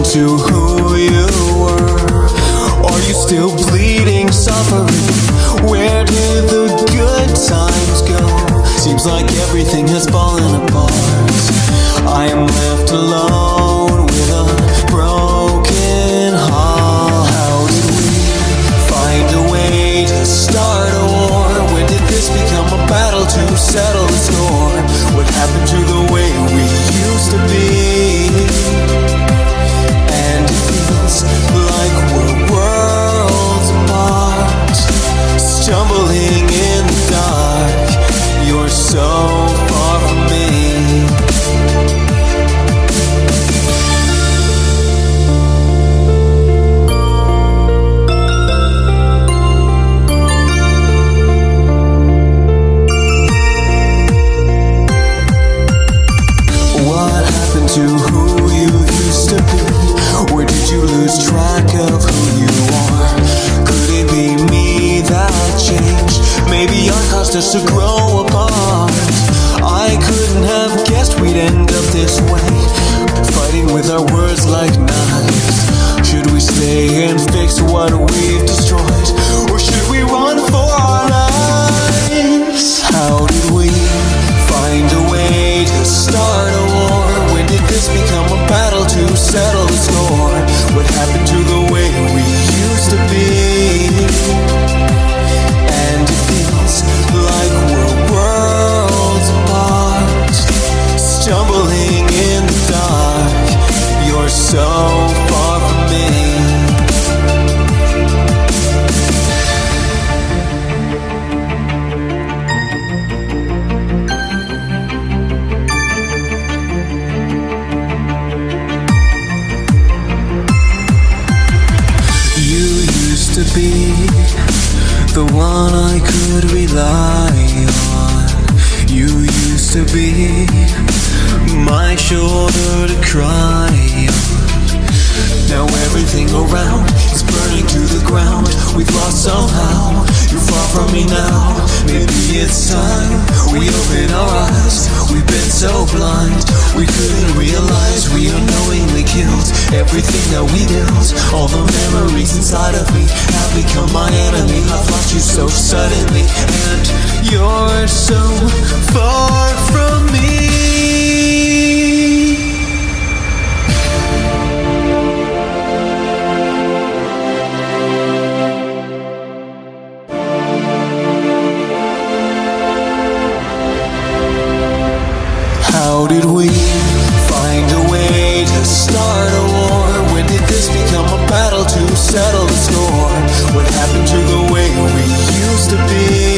to who you were? Are you still bleeding, suffering? Where did the good times go? Seems like everything has fallen apart. I am left alone with a broken heart. How did we find a way to start a war? When did this become a battle to settle the score? What happened to the way we used to be? And it feels like we're worlds apart, stumbling in the dark. You're so far from me. What happened to who you used to be? Where did you lose track of who you are? Could it be me that changed? Maybe I caused us to grow apart. I couldn't have guessed we'd end up this way, fighting with our words like knives. Should we stay and fix what we've destroyed, or should we run for our lives? How did we find a way to start a war? When did this become a battle to settle the score? What happened to the way we used to be? And it feels like we're worlds apart, stumbling in the dark. You're so far from me. To be the one I could rely on. You used to be my shoulder to cry on. Now everything around is burning to the ground. We've lost somehow. You're far from me now. Maybe it's time we open our eyes. We've been so blind, we couldn't realize we unknowingly killed everything that we built. All the memories inside of me have become my enemy. I've lost you so suddenly, and you're so far from me. How did we find a way to start a war? When did this become a battle to settle the score? What happened to the way we used to be?